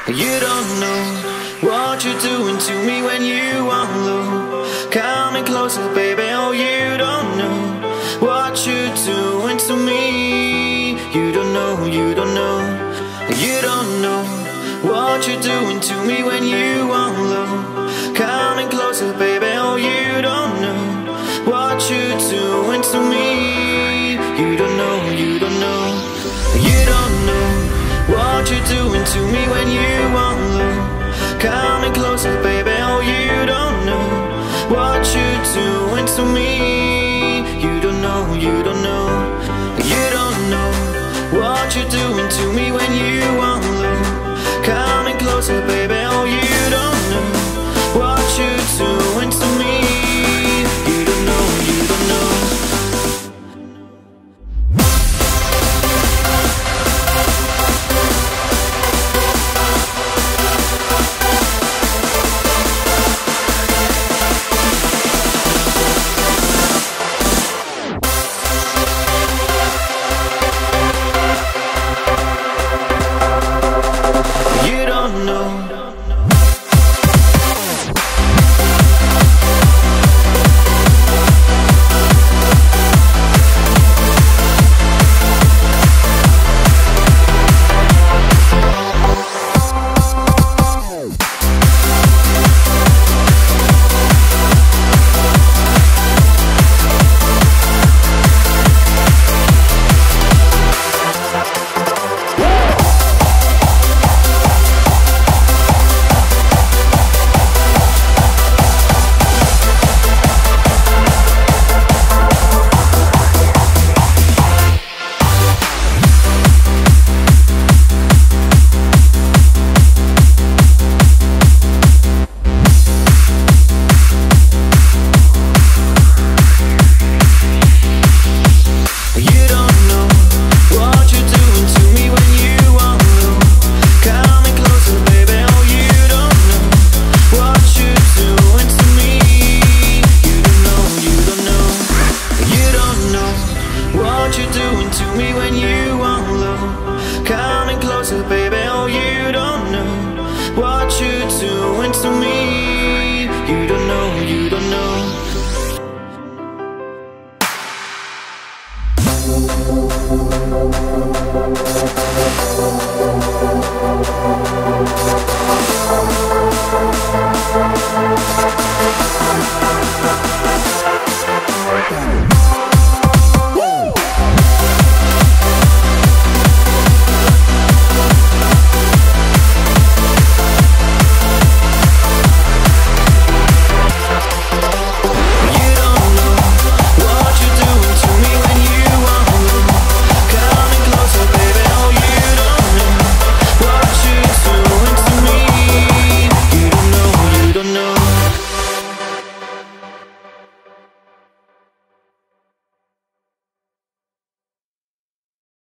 You don't know what you're doing to me when you are low. Coming closer, baby, oh, you don't know what you're doing to me. You don't know, you don't know. You don't know what you're doing to me when you are low. Coming closer, baby, oh, you don't know what you're doing to me. You don't know, you don't know. You don't know what you're doing to me when you are low. Coming closer, baby, oh, you don't know what you're doing to me. You don't know, you don't know. You don't know what you're doing to me when you are